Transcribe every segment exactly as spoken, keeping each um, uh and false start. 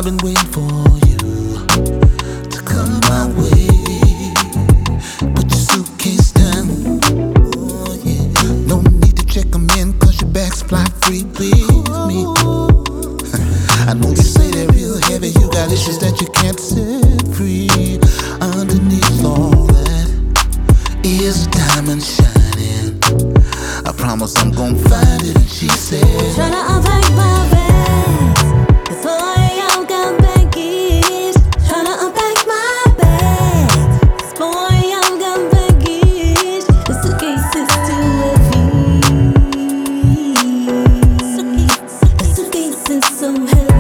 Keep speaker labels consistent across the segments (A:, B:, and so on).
A: been waiting for you to come my way. Put your suitcase down. Oh, yeah. No need to check them in, cause your bag's fly free with me. I know you say they're real heavy, you got issues that you can't set free. Underneath all that is a diamond shining. I promise I'm gon' find it. And she said,
B: tryna unpack my bags before y'all got baggage. Tryna unpack my bags before y'all got baggage. The suitcase is too heavy. The suitcase is so heavy.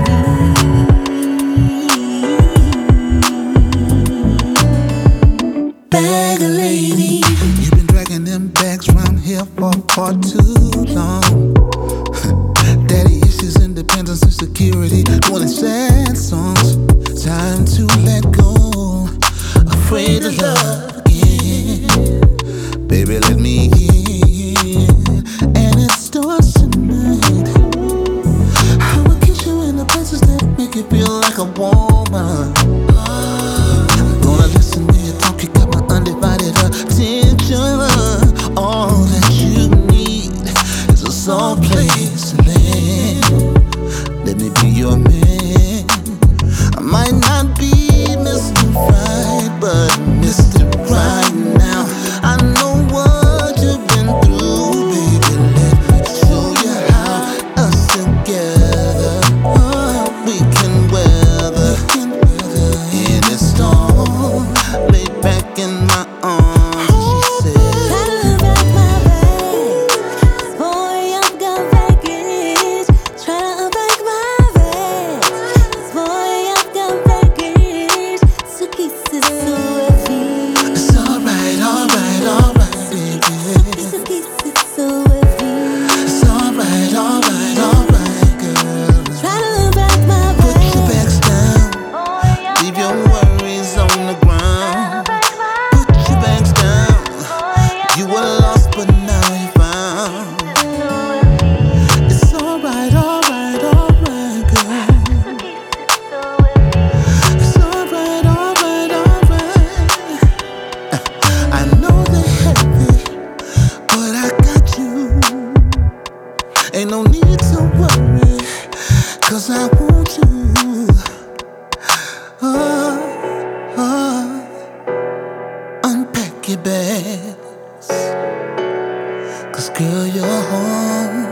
B: Bag lady,
A: you've been dragging them bags round here for far too long. Daddy issues, independence and security, more than sad songs. Time to let go, afraid to love again. Baby, let me in, and it starts tonight. I will kiss you in the places that make you feel like a woman. I'm gonna listen when you talk, you got my undivided attention. All that you need is a soft place to land. Let me be your man. I might not be Mister Right, but Mister Right now. I know what you've been through, baby. Let me show you how us together uh, we can weather any storm. Lay back in my arms, she said.
B: tryna unpack my bags before y'all got baggage. Tryna unpack my bags before y'all got baggage. Suitcase is so heavy.
A: It's alright, alright, alright, baby.
B: Suitcase is so heavy.
A: It's alright, alright, alright, girl.
B: Tryna unpack my
A: Put your
B: bags
A: bags down,
B: before y'all
A: leave your
B: got
A: worries on the ground. Put your bags down, you were lost but now you found. It's alright, alright, alright, girl. It's alright, alright, alright. I know they're heavy, but I got you. Ain't no need to worry, cause I want you. Oh, oh, unpack your bags, cause girl, you're home.